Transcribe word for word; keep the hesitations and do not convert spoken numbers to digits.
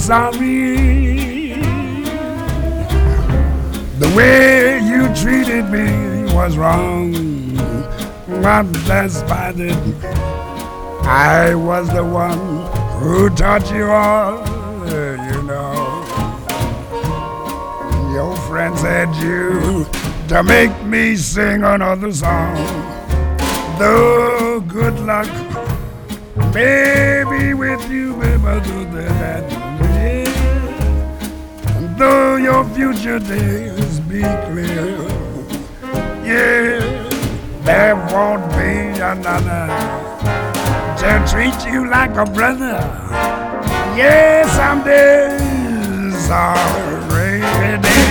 sorry. The way you treated me was wrong, but despite it, I was the one who taught you all, you know. Your friend said you to make me sing another song. Though good luck may be with you, baby, do that. And though your future days be clear, yeah, there won't be another to treat you like a brother. Yeah, some days are already